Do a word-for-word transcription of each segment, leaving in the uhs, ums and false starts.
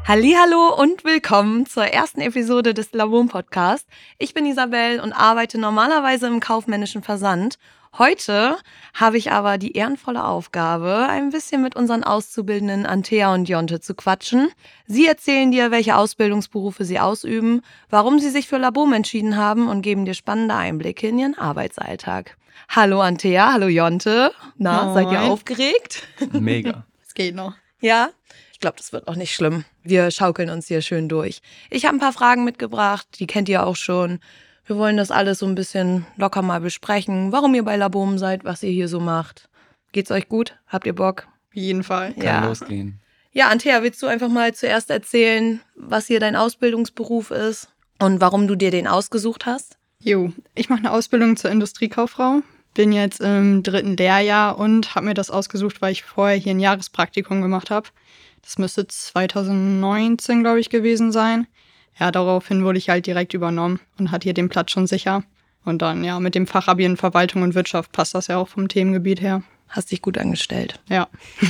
Hallihallo und willkommen zur ersten Episode des Labum Podcast. Ich bin Isabel und arbeite normalerweise im kaufmännischen Versand. Heute habe ich aber die ehrenvolle Aufgabe, ein bisschen mit unseren Auszubildenden Antea und Jonte zu quatschen. Sie erzählen dir, welche Ausbildungsberufe sie ausüben, warum sie sich für Labum entschieden haben und geben dir spannende Einblicke in ihren Arbeitsalltag. Hallo Antea, hallo Jonte. Na, Moin. seid ihr aufgeregt? Mega. Es geht noch. Ja? Ich glaube, das wird auch nicht schlimm. Wir schaukeln uns hier schön durch. Ich habe ein paar Fragen mitgebracht, die kennt ihr auch schon. Wir wollen das alles so ein bisschen locker mal besprechen, warum ihr bei Labum seid, was ihr hier so macht. Geht's euch gut? Habt ihr Bock? Auf jeden Fall. Kann Ja. losgehen. Ja, Antea, willst du einfach mal zuerst erzählen, was hier dein Ausbildungsberuf ist und warum du dir den ausgesucht hast? Jo, ich mache eine Ausbildung zur Industriekauffrau. Bin jetzt im dritten Lehrjahr und habe mir das ausgesucht, weil ich vorher hier ein Jahrespraktikum gemacht habe. Das müsste zwanzig neunzehn, glaube ich, gewesen sein. Ja, daraufhin wurde ich halt direkt übernommen und hatte hier den Platz schon sicher. Und dann, ja, mit dem Fachabi in Verwaltung und Wirtschaft passt das ja auch vom Themengebiet her. Hast dich gut angestellt. Ja.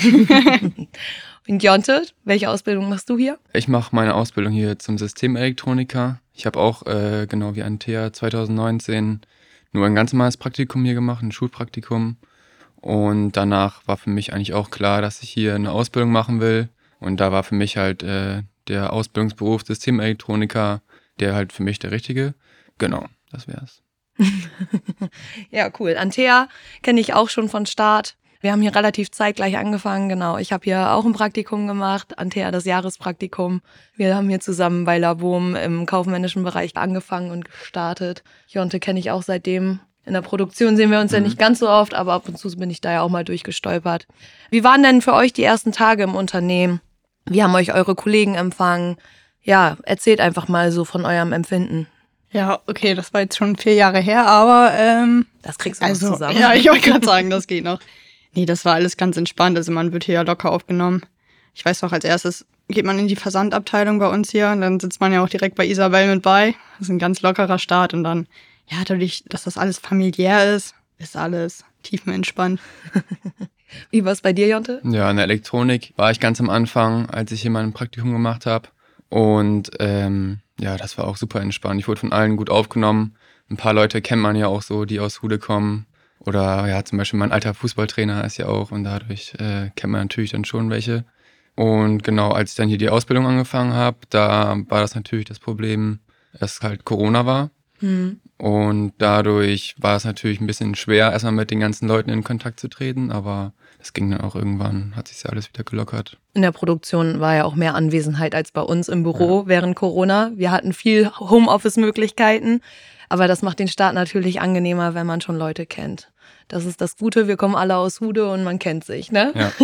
Und Jonte, welche Ausbildung machst du hier? Ich mache meine Ausbildung hier zum Systemelektroniker. Ich habe auch, äh, genau wie Antea, zwanzig neunzehn nur ein ganz normales Praktikum hier gemacht, ein Schulpraktikum. Und danach war für mich eigentlich auch klar, dass ich hier eine Ausbildung machen will. Und da war für mich halt äh, der Ausbildungsberuf Systemelektroniker, der halt für mich der richtige. Genau, das wär's. Ja, cool. Antea kenne ich auch schon von Start. Wir haben hier relativ zeitgleich angefangen, genau. Ich habe hier auch ein Praktikum gemacht, Antea das Jahrespraktikum. Wir haben hier zusammen bei Labum im kaufmännischen Bereich angefangen und gestartet. Jonte kenne ich auch seitdem. In der Produktion sehen wir uns Mhm. ja nicht ganz so oft, aber ab und zu bin ich da ja auch mal durchgestolpert. Wie waren denn für euch die ersten Tage im Unternehmen? Wie haben euch eure Kollegen empfangen? Ja, erzählt einfach mal so von eurem Empfinden. Ja, okay, das war jetzt schon vier Jahre her, aber ähm, Das kriegst du also, noch zusammen. ja, ich wollte gerade sagen, das geht noch. Nee, das war alles ganz entspannt, also man wird hier ja locker aufgenommen. Ich weiß noch, als erstes geht man in die Versandabteilung bei uns hier und dann sitzt man ja auch direkt bei Isabel mit bei. Das ist ein ganz lockerer Start und dann, ja, dadurch, dass das alles familiär ist, ist alles tiefenentspannt. Wie war es bei dir, Jonte? Ja, in der Elektronik war ich ganz am Anfang, als ich hier mein Praktikum gemacht habe. Und ähm, ja, das war auch super entspannt. Ich wurde von allen gut aufgenommen. Ein paar Leute kennt man ja auch so, die aus Hude kommen. Oder ja, zum Beispiel mein alter Fußballtrainer ist ja auch und dadurch äh, kennt man natürlich dann schon welche. Und genau, als ich dann hier die Ausbildung angefangen habe, da war das natürlich das Problem, dass halt Corona war. Hm. Und dadurch war es natürlich ein bisschen schwer, erstmal mit den ganzen Leuten in Kontakt zu treten, aber das ging dann auch irgendwann, hat sich ja alles wieder gelockert. In der Produktion war ja auch mehr Anwesenheit als bei uns im Büro ja. während Corona. Wir hatten viel Homeoffice-Möglichkeiten, aber das macht den Start natürlich angenehmer, wenn man schon Leute kennt. Das ist das Gute, wir kommen alle aus Hude und man kennt sich, ne? Ja.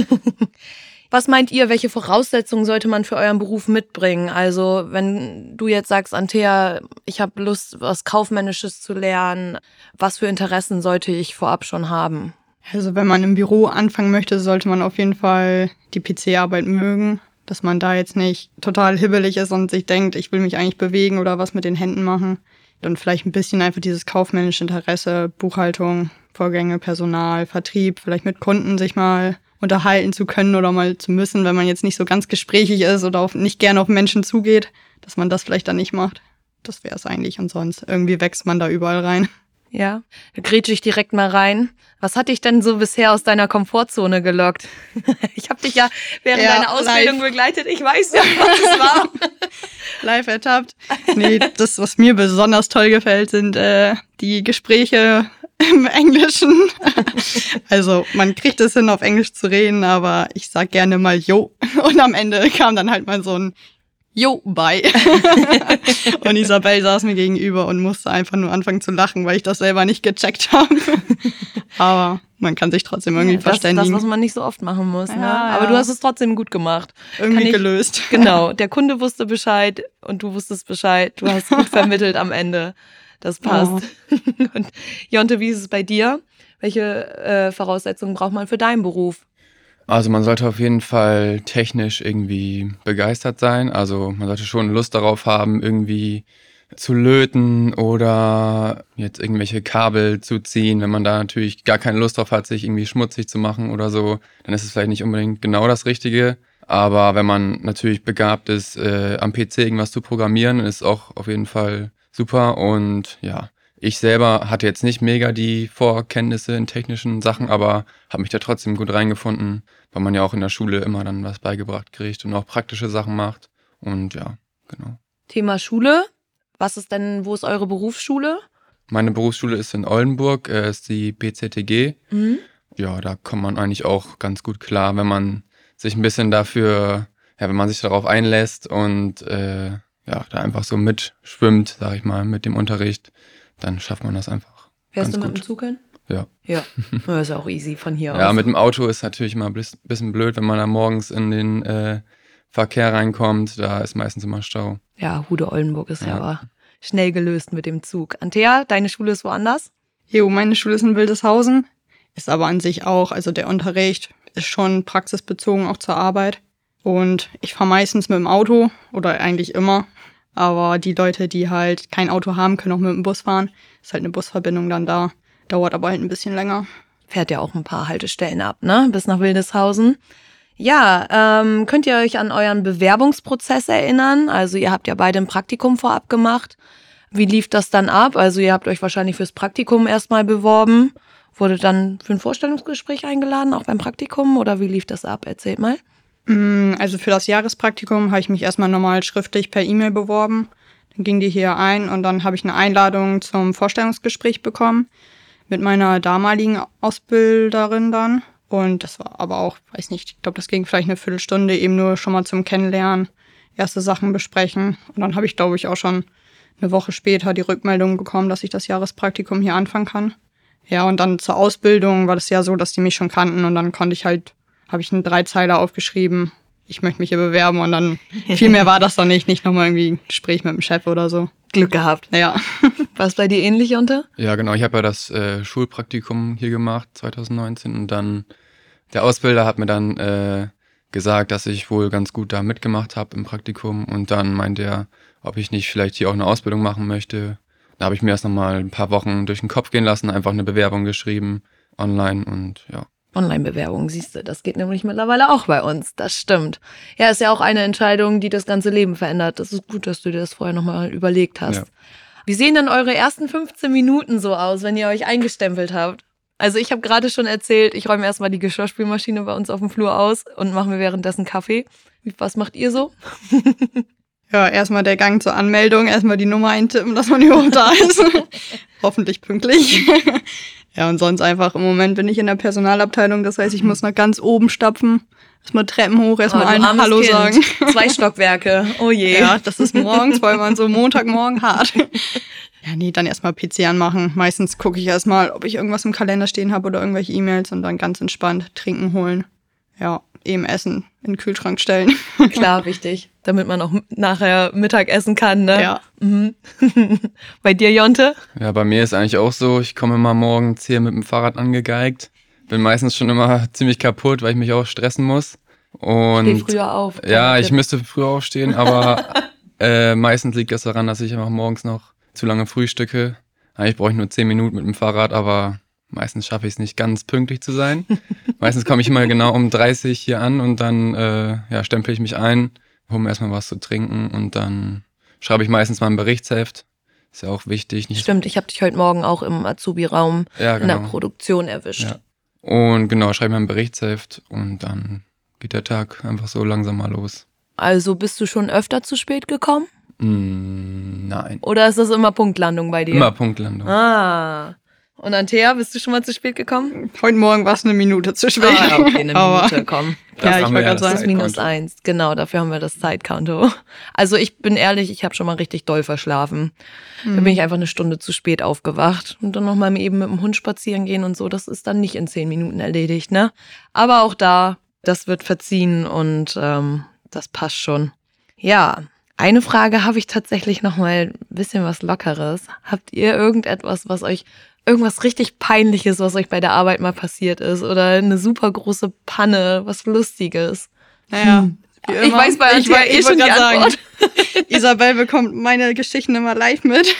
Was meint ihr, welche Voraussetzungen sollte man für euren Beruf mitbringen? Also wenn du jetzt sagst, Antea, ich habe Lust, was Kaufmännisches zu lernen, was für Interessen sollte ich vorab schon haben? Also wenn man im Büro anfangen möchte, sollte man auf jeden Fall die P C-Arbeit mögen, dass man da jetzt nicht total hibbelig ist und sich denkt, ich will mich eigentlich bewegen oder was mit den Händen machen. Dann vielleicht ein bisschen einfach dieses kaufmännische Interesse, Buchhaltung, Vorgänge, Personal, Vertrieb, vielleicht mit Kunden sich mal unterhalten zu können oder mal zu müssen, wenn man jetzt nicht so ganz gesprächig ist oder auf, nicht gerne auf Menschen zugeht, dass man das vielleicht dann nicht macht. Das wäre es eigentlich und sonst irgendwie wächst man da überall rein. Ja, da grätsche ich direkt mal rein. Was hat dich denn so bisher aus deiner Komfortzone gelockt? Ich habe dich ja während ja, deiner Ausbildung live. begleitet. Ich weiß ja, was es war. Live ertappt. Nee, das, was mir besonders toll gefällt, sind äh, die Gespräche im Englischen. Also man kriegt es hin, auf Englisch zu reden, aber ich sag gerne mal Jo. Und am Ende kam dann halt mal so ein Jo, bye. Und Isabel saß mir gegenüber und musste einfach nur anfangen zu lachen, weil ich das selber nicht gecheckt habe. Aber man kann sich trotzdem irgendwie ja, das, verständigen. Das, was man nicht so oft machen muss. Ja, Ne? ja. Aber du hast es trotzdem gut gemacht. Irgendwie ich, gelöst. Genau, der Kunde wusste Bescheid und du wusstest Bescheid. Du hast gut vermittelt am Ende. Das passt. Oh. Und Jonte, wie ist es bei dir? Welche äh, Voraussetzungen braucht man für deinen Beruf? Also man sollte auf jeden Fall technisch irgendwie begeistert sein. Also man sollte schon Lust darauf haben, irgendwie zu löten oder jetzt irgendwelche Kabel zu ziehen. Wenn man da natürlich gar keine Lust drauf hat, sich irgendwie schmutzig zu machen oder so, dann ist es vielleicht nicht unbedingt genau das Richtige. Aber wenn man natürlich begabt ist, äh, am P C irgendwas zu programmieren, ist auch auf jeden Fall super. Und ja, ich selber hatte jetzt nicht mega die Vorkenntnisse in technischen Sachen, aber habe mich da trotzdem gut reingefunden, weil man ja auch in der Schule immer dann was beigebracht kriegt und auch praktische Sachen macht. Und ja, genau. Thema Schule. Was ist denn, wo ist eure Berufsschule? Meine Berufsschule ist in Oldenburg, äh, ist die B Z T G. Mhm. Ja, da kommt man eigentlich auch ganz gut klar, wenn man sich ein bisschen dafür, ja, wenn man sich darauf einlässt und äh, ja, da einfach so mitschwimmt, sag ich mal, mit dem Unterricht, dann schafft man das einfach. Fährst du ganz mit gut. dem Zug hin? Ja. Ja, das ist ja auch easy von hier aus. Ja, mit dem Auto ist natürlich mal ein bisschen blöd, wenn man da morgens in den äh, Verkehr reinkommt, da ist meistens immer Stau. Ja, Hude-Oldenburg ist ja, Ja. aber schnell gelöst mit dem Zug. Antea, deine Schule ist woanders? Jo, meine Schule ist in Wildeshausen, ist aber an sich auch, also der Unterricht ist schon praxisbezogen auch zur Arbeit. Und ich fahre meistens mit dem Auto oder eigentlich immer. Aber die Leute, die halt kein Auto haben, können auch mit dem Bus fahren. Ist halt eine Busverbindung dann da. Dauert aber halt ein bisschen länger. Fährt ja auch ein paar Haltestellen ab, ne? Bis nach Wildeshausen. Ja, ähm, könnt ihr euch an euren Bewerbungsprozess erinnern? Also ihr habt ja beide ein Praktikum vorab gemacht. Wie lief das dann ab? Also ihr habt euch wahrscheinlich fürs Praktikum erstmal beworben. Wurde dann für ein Vorstellungsgespräch eingeladen, auch beim Praktikum? Oder wie lief das ab? Erzählt mal. Also für das Jahrespraktikum habe ich mich erstmal normal schriftlich per E-Mail beworben. Dann ging die hier ein und dann habe ich eine Einladung zum Vorstellungsgespräch bekommen mit meiner damaligen Ausbilderin dann. Und das war aber auch, weiß nicht, ich glaube, das ging vielleicht eine Viertelstunde, eben nur schon mal zum Kennenlernen, erste Sachen besprechen. Und dann habe ich, glaube ich, auch schon eine Woche später die Rückmeldung bekommen, dass ich das Jahrespraktikum hier anfangen kann. Ja, und dann zur Ausbildung war das ja so, dass die mich schon kannten und dann konnte ich halt, habe ich einen Dreizeiler aufgeschrieben, ich möchte mich hier bewerben und dann viel mehr war das dann nicht, nicht nochmal irgendwie ein Gespräch mit dem Chef oder so. Glück gehabt. Ja. War es bei dir ähnlich, Jonte? Ja, genau. Ich habe ja das äh, Schulpraktikum hier gemacht, zwanzig neunzehn. Und dann, der Ausbilder hat mir dann äh, gesagt, dass ich wohl ganz gut da mitgemacht habe im Praktikum. Und dann meinte er, ob ich nicht vielleicht hier auch eine Ausbildung machen möchte. Da habe ich mir erst nochmal ein paar Wochen durch den Kopf gehen lassen, einfach eine Bewerbung geschrieben, online und ja. Online-Bewerbung, siehst du, das geht nämlich mittlerweile auch bei uns, das stimmt. Ja, ist ja auch eine Entscheidung, die das ganze Leben verändert. Das ist gut, dass du dir das vorher nochmal überlegt hast. Ja. Wie sehen denn eure ersten fünfzehn Minuten so aus, wenn ihr euch eingestempelt habt? Also ich habe gerade schon erzählt, ich räume erstmal die Geschirrspülmaschine bei uns auf dem Flur aus und mache mir währenddessen Kaffee. Was macht ihr so? Ja, erstmal der Gang zur Anmeldung, erstmal die Nummer eintippen, dass man überhaupt da ist. Hoffentlich pünktlich. Ja, und sonst einfach im Moment bin ich in der Personalabteilung, das heißt, ich muss nach ganz oben stapfen, erstmal Treppen hoch, erstmal Oh, du allen armes Hallo Kind. sagen. Zwei Stockwerke, oh je. Ja, das ist morgens, weil man so Montagmorgen hart. Ja, nee, dann erstmal P C anmachen. Meistens gucke ich erstmal, ob ich irgendwas im Kalender stehen habe oder irgendwelche E-Mails und dann ganz entspannt trinken holen. Ja, eben Essen in den Kühlschrank stellen. Klar, wichtig, damit man auch nachher Mittag essen kann, ne? Ja. Mhm. Bei dir, Jonte? Ja, bei mir ist eigentlich auch so, ich komme immer morgens hier mit dem Fahrrad angegeigt. Bin meistens schon immer ziemlich kaputt, weil ich mich auch stressen muss. Und Steh früher auf. ja, ich müsste früher aufstehen, aber äh, meistens liegt das daran, dass ich einfach morgens noch zu lange frühstücke. Eigentlich brauche ich nur zehn Minuten mit dem Fahrrad, aber meistens schaffe ich es nicht ganz pünktlich zu sein. Meistens komme ich immer genau um dreißig hier an und dann äh, ja, stempel ich mich ein, hole mir erstmal was zu trinken und dann schreibe ich meistens mal ein Berichtsheft. Ist ja auch wichtig. Nicht Stimmt, ich habe dich heute Morgen auch im Azubi-Raum ja, in der genau. Produktion erwischt. Ja. Und genau, schreibe mir ein Berichtsheft und dann geht der Tag einfach so langsam mal los. Also bist du schon öfter zu spät gekommen? Mm, nein. Oder ist das immer Punktlandung bei dir? Immer Punktlandung. Ah. Und Antea, bist du schon mal zu spät gekommen? Heute Morgen war es eine Minute zu spät. Ah, okay, eine Aber- Minute, komm. Das Ja, ich haben wollte wir gerade das sagen. Das ist minus Zeitkonto. eins. Genau, dafür haben wir das Zeitkonto. Also ich bin ehrlich, ich habe schon mal richtig doll verschlafen. Da bin ich einfach eine Stunde zu spät aufgewacht. Und dann nochmal eben mit dem Hund spazieren gehen und so. Das ist dann nicht in zehn Minuten erledigt, ne? Aber auch da, das wird verziehen und ähm, das passt schon. Ja, eine Frage habe ich tatsächlich nochmal ein bisschen was Lockeres. Habt ihr irgendetwas, was euch, irgendwas richtig Peinliches, was euch bei der Arbeit mal passiert ist? Oder eine super große Panne, was Lustiges? Naja, wie Ich immer. weiß bei ich, Antea woll- eh ich schon wollte die gerade sagen, Antwort. Isabel bekommt meine Geschichten immer live mit.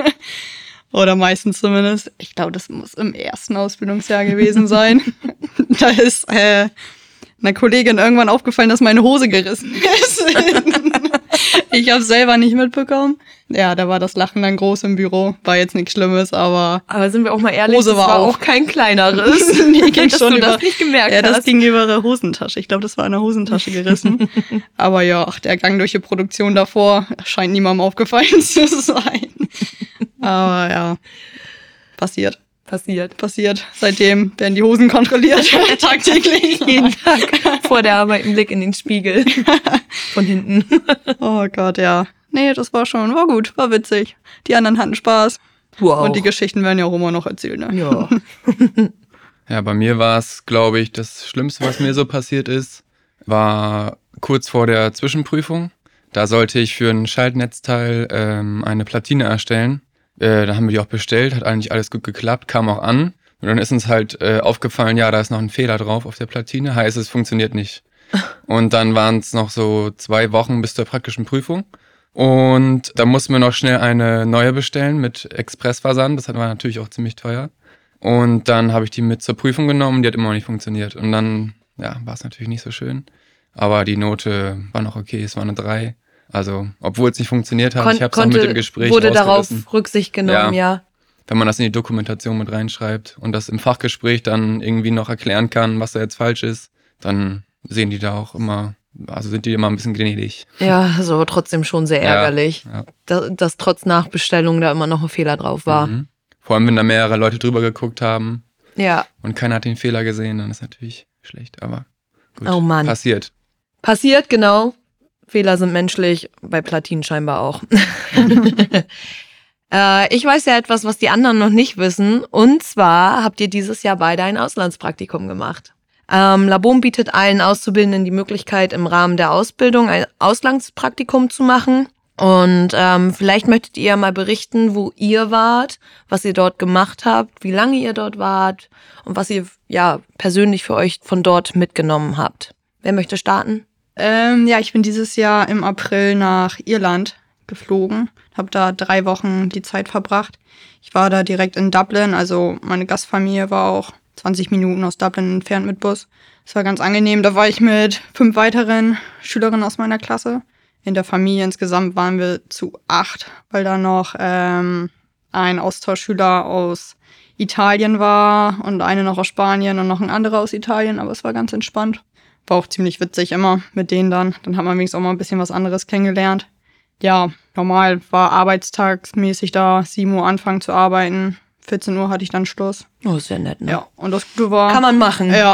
Oder meistens zumindest. Ich glaube, das muss im ersten Ausbildungsjahr gewesen sein. Da ist äh, einer Kollegin irgendwann aufgefallen, dass meine Hose gerissen ist. Ich habe es selber nicht mitbekommen. Ja, da war das Lachen dann groß im Büro. War jetzt nichts Schlimmes, aber... Aber sind wir auch mal ehrlich, Hose das war war auch. auch kein kleineres. Nee, ging dass schon du über, das nicht gemerkt ja, das hast. ging über ihre Hosentasche. Ich glaube, das war in der Hosentasche gerissen. Aber ja, ach, der Gang durch die Produktion davor scheint niemandem aufgefallen zu sein. Aber ja, passiert. Passiert. Passiert. Seitdem werden die Hosen kontrolliert, tagtäglich. Jeden Tag vor der Arbeit ein Blick in den Spiegel. Von hinten. Oh Gott, ja. Nee, das war schon, war gut, war witzig. Die anderen hatten Spaß. Wow. Und die Geschichten werden ja auch immer noch erzählt, ne? Ja. Ja, bei mir war es, glaube ich, das Schlimmste, was mir so passiert ist, war kurz vor der Zwischenprüfung. Da sollte ich für ein Schaltnetzteil ähm, eine Platine erstellen. Äh, da haben wir die auch bestellt, hat eigentlich alles gut geklappt, kam auch an. Und dann ist uns halt äh, aufgefallen, ja, da ist noch ein Fehler drauf auf der Platine, heißt es funktioniert nicht. Und dann waren es noch so zwei Wochen bis zur praktischen Prüfung. Und da mussten wir noch schnell eine neue bestellen mit Expressversand. Das war natürlich auch ziemlich teuer. Und dann habe ich die mit zur Prüfung genommen, die hat immer noch nicht funktioniert. Und dann, ja, war es natürlich nicht so schön. Aber die Note war noch okay, es war eine drei. Also, obwohl es nicht funktioniert hat, Kon- ich habe es auch mit dem Gespräch wurde darauf rausgerissen. Rücksicht genommen, ja. Ja. Wenn man das in die Dokumentation mit reinschreibt und das im Fachgespräch dann irgendwie noch erklären kann, was da jetzt falsch ist, dann sehen die da auch immer, also sind die immer ein bisschen gnädig. Ja, also trotzdem schon sehr Ja, ärgerlich, ja. dass, dass trotz Nachbestellung da immer noch ein Fehler drauf war. Mhm. Vor allem, wenn da mehrere Leute drüber geguckt haben Ja, und keiner hat den Fehler gesehen, dann ist natürlich schlecht, aber gut, Oh Mann. passiert. passiert, genau. Fehler sind menschlich, bei Platinen scheinbar auch. äh, ich weiß ja etwas, was die anderen noch nicht wissen. Und zwar habt ihr dieses Jahr beide ein Auslandspraktikum gemacht. Ähm, Labom bietet allen Auszubildenden die Möglichkeit, im Rahmen der Ausbildung ein Auslandspraktikum zu machen. Und ähm, vielleicht möchtet ihr mal berichten, wo ihr wart, was ihr dort gemacht habt, wie lange ihr dort wart und was ihr ja persönlich für euch von dort mitgenommen habt. Wer möchte starten? Ähm, ja, ich bin dieses Jahr im April nach Irland geflogen, habe da drei Wochen die Zeit verbracht. Ich war da direkt in Dublin, also meine Gastfamilie war auch zwanzig Minuten aus Dublin entfernt mit Bus. Es war ganz angenehm, da war ich mit fünf weiteren Schülerinnen aus meiner Klasse. In der Familie insgesamt waren wir zu acht, weil da noch ähm, ein Austauschschüler aus Italien war und eine noch aus Spanien und noch ein anderer aus Italien, aber es war ganz entspannt. War auch ziemlich witzig immer mit denen dann. Dann hat man wenigstens auch mal ein bisschen was anderes kennengelernt. Ja, normal war arbeitstagsmäßig da, sieben Uhr anfangen zu arbeiten. vierzehn Uhr hatte ich dann Schluss. Oh, ist ja nett, ne? Ja, und das Gute war... Kann man machen. Ja.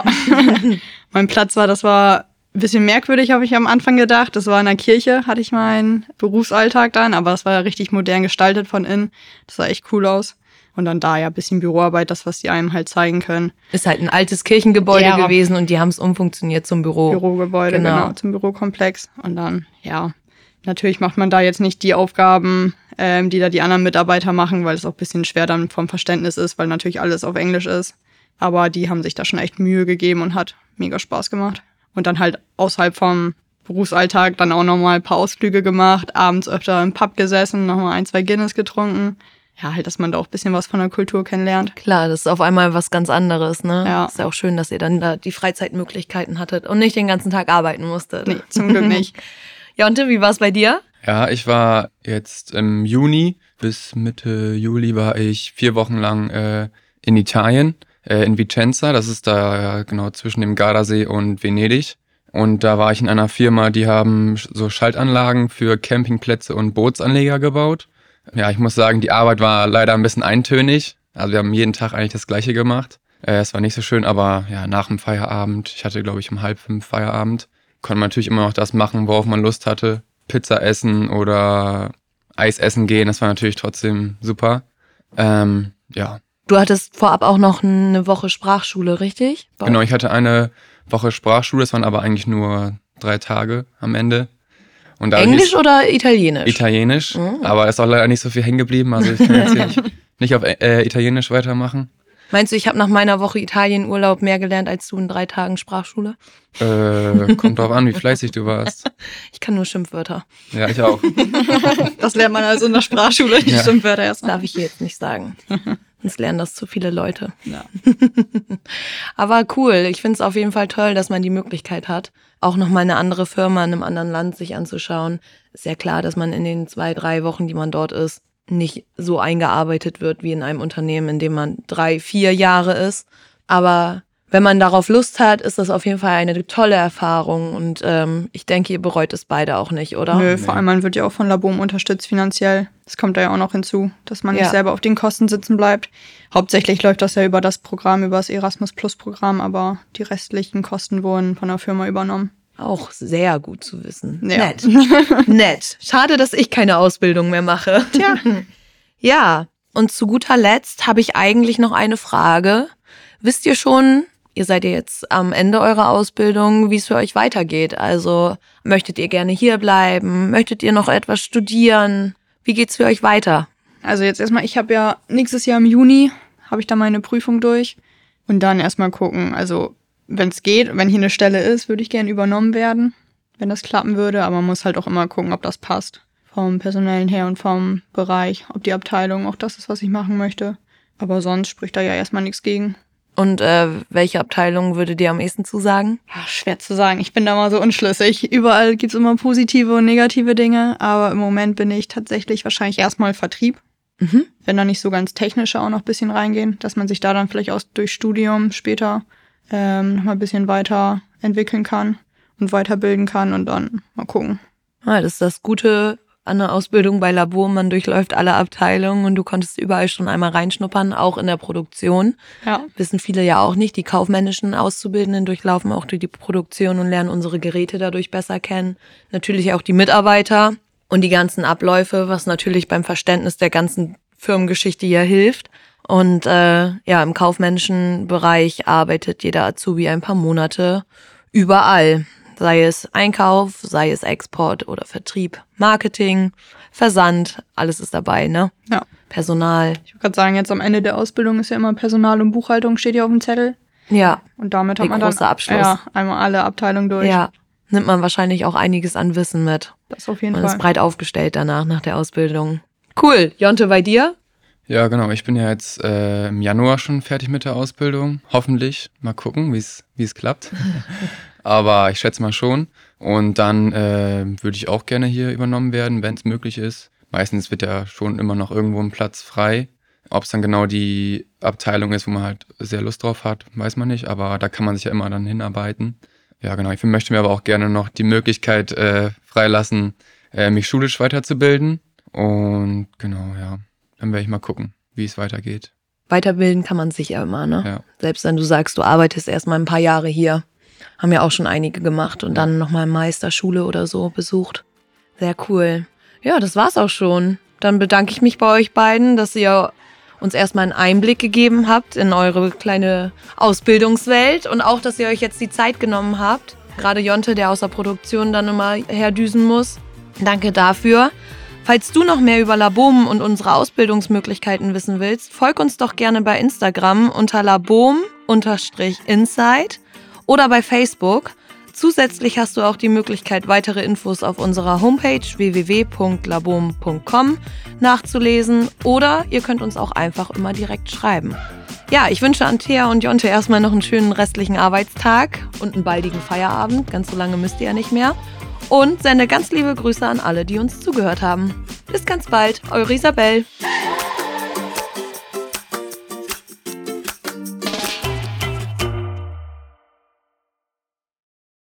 Mein Platz war, das war ein bisschen merkwürdig, habe ich am Anfang gedacht. Das war in der Kirche, hatte ich meinen Berufsalltag dann. Aber das war ja richtig modern gestaltet von innen. Das sah echt cool aus. Und dann da ja ein bisschen Büroarbeit, das, was die einem halt zeigen können. Ist halt ein altes Kirchengebäude Ja. gewesen und die haben es umfunktioniert zum Büro. Bürogebäude, Genau. genau. Zum Bürokomplex. Und dann, ja, natürlich macht man da jetzt nicht die Aufgaben, ähm, die da die anderen Mitarbeiter machen, weil es auch ein bisschen schwer dann vom Verständnis ist, weil natürlich alles auf Englisch ist. Aber die haben sich da schon echt Mühe gegeben und hat mega Spaß gemacht. Und dann halt außerhalb vom Berufsalltag dann auch nochmal ein paar Ausflüge gemacht, abends öfter im Pub gesessen, nochmal ein, zwei Guinness getrunken. Ja, halt, dass man da auch ein bisschen was von der Kultur kennenlernt. Klar, das ist auf einmal was ganz anderes, ne? Ja. Ist ja auch schön, dass ihr dann da die Freizeitmöglichkeiten hattet und nicht den ganzen Tag arbeiten musstet. Nee, zum Glück nicht. Jonte, wie war es bei dir? Ja, ich war jetzt im Juni bis Mitte Juli war ich vier Wochen lang äh, in Italien, äh, in Vicenza. Das ist da ja, genau zwischen dem Gardasee und Venedig. Und da war ich in einer Firma, die haben so Schaltanlagen für Campingplätze und Bootsanleger gebaut. Ja, ich muss sagen, die Arbeit war leider ein bisschen eintönig. Also wir haben jeden Tag eigentlich das Gleiche gemacht. Äh, es war nicht so schön, aber ja, nach dem Feierabend, ich hatte glaube ich um halb fünf Feierabend, konnte man natürlich immer noch das machen, worauf man Lust hatte. Pizza essen oder Eis essen gehen, das war natürlich trotzdem super. Ähm, ja. Du hattest vorab auch noch eine Woche Sprachschule, richtig? Bei- Genau, ich hatte eine Woche Sprachschule, das waren aber eigentlich nur drei Tage am Ende. Und da Englisch oder Italienisch? Italienisch, Mhm. aber ist auch leider nicht so viel hängen geblieben, also ich kann jetzt hier nicht, nicht auf äh, Italienisch weitermachen. Meinst du, ich habe nach meiner Woche Italienurlaub mehr gelernt als du in drei Tagen Sprachschule? Äh, kommt drauf an, wie fleißig du warst. Ich kann nur Schimpfwörter. Ja, ich auch. Das lernt man also in der Sprachschule, die Ja. Schimpfwörter erst. Das darf ich hier jetzt nicht sagen. Sonst lernen das zu viele Leute. Ja. Aber cool, ich finde es auf jeden Fall toll, dass man die Möglichkeit hat, auch nochmal eine andere Firma in einem anderen Land sich anzuschauen. Ist ja klar, dass man in den zwei, drei Wochen, die man dort ist, nicht so eingearbeitet wird wie in einem Unternehmen, in dem man drei, vier Jahre ist. Aber wenn man darauf Lust hat, ist das auf jeden Fall eine tolle Erfahrung und ähm, ich denke, ihr bereut es beide auch nicht, oder? Nö, Nee. vor allem man wird ja auch von Labom unterstützt finanziell. Das kommt da ja auch noch hinzu, dass man Ja. nicht selber auf den Kosten sitzen bleibt. Hauptsächlich läuft das ja über das Programm, über das Erasmus-Plus-Programm, aber die restlichen Kosten wurden von der Firma übernommen. Auch sehr gut zu wissen. Ja. Nett. Nett. Schade, dass ich keine Ausbildung mehr mache. Tja. Ja, und zu guter Letzt habe ich eigentlich noch eine Frage. Wisst ihr schon, ihr seid ja jetzt am Ende eurer Ausbildung, wie es für euch weitergeht? Also möchtet ihr gerne hier bleiben? Möchtet ihr noch etwas studieren? Wie geht's für euch weiter? Also jetzt erstmal, ich habe ja nächstes Jahr im Juni, habe ich da meine Prüfung durch und dann erstmal gucken. Also wenn es geht, wenn hier eine Stelle ist, würde ich gerne übernommen werden, wenn das klappen würde. Aber man muss halt auch immer gucken, ob das passt. Vom Personellen her und vom Bereich, ob die Abteilung auch das ist, was ich machen möchte. Aber sonst spricht da ja erstmal nichts gegen. Und äh, welche Abteilung würde dir am ehesten zusagen? Ach, schwer zu sagen. Ich bin da mal so unschlüssig. Überall gibt's immer positive und negative Dinge. Aber im Moment bin ich tatsächlich wahrscheinlich erstmal Vertrieb. Mhm. Wenn da nicht so ganz technische auch noch ein bisschen reingehen, dass man sich da dann vielleicht auch durch Studium später ähm, noch mal ein bisschen weiter entwickeln kann und weiterbilden kann und dann mal gucken. Ja, das ist das Gute an der Ausbildung bei Labom. Man durchläuft alle Abteilungen und du konntest überall schon einmal reinschnuppern, auch in der Produktion. Ja. Wissen viele ja auch nicht. Die kaufmännischen Auszubildenden durchlaufen auch durch die Produktion und lernen unsere Geräte dadurch besser kennen. Natürlich auch die Mitarbeiter und die ganzen Abläufe, was natürlich beim Verständnis der ganzen Firmengeschichte hier hilft. Und äh, ja, im kaufmännischen Bereich arbeitet jeder Azubi ein paar Monate überall. Sei es Einkauf, sei es Export oder Vertrieb, Marketing, Versand, alles ist dabei, ne? Ja. Personal. Ich würde gerade sagen, jetzt am Ende der Ausbildung ist ja immer Personal und Buchhaltung steht ja auf dem Zettel. Ja, Und damit hat Der man dann große Abschluss. Ja, einmal alle Abteilungen durch. ja. Nimmt man wahrscheinlich auch einiges an Wissen mit. Das auf jeden Man Fall. ist breit aufgestellt danach, nach der Ausbildung. Cool. Jonte, bei dir? Ja, genau. Ich bin ja jetzt äh, im Januar schon fertig mit der Ausbildung. Hoffentlich. Mal gucken, wie es wie es klappt. Aber ich schätze mal schon. Und dann äh, würde ich auch gerne hier übernommen werden, wenn es möglich ist. Meistens wird ja schon immer noch irgendwo ein Platz frei. Ob es dann genau die Abteilung ist, wo man halt sehr Lust drauf hat, weiß man nicht. Aber da kann man sich ja immer dann hinarbeiten. Ja, genau. Ich möchte mir aber auch gerne noch die Möglichkeit äh, freilassen, äh, mich schulisch weiterzubilden. Und genau, ja. Dann werde ich mal gucken, wie es weitergeht. Weiterbilden kann man sich ja immer, ne? Ja. Selbst wenn du sagst, du arbeitest erstmal ein paar Jahre hier. Haben ja auch schon einige gemacht und dann nochmal Meisterschule oder so besucht. Sehr cool. Ja, das war's auch schon. Dann bedanke ich mich bei euch beiden, dass ihr uns erstmal einen Einblick gegeben habt in eure kleine Ausbildungswelt und auch, dass ihr euch jetzt die Zeit genommen habt. Gerade Jonte, der aus der Produktion dann immer herdüsen muss. Danke dafür. Falls du noch mehr über Labom und unsere Ausbildungsmöglichkeiten wissen willst, folg uns doch gerne bei Instagram unter labom-insight oder bei Facebook. Zusätzlich hast du auch die Möglichkeit, weitere Infos auf unserer Homepage w w w punkt labom punkt com nachzulesen oder ihr könnt uns auch einfach immer direkt schreiben. Ja, ich wünsche Antea und Jonte erstmal noch einen schönen restlichen Arbeitstag und einen baldigen Feierabend. Ganz so lange müsst ihr ja nicht mehr. Und sende ganz liebe Grüße an alle, die uns zugehört haben. Bis ganz bald, eure Isabel.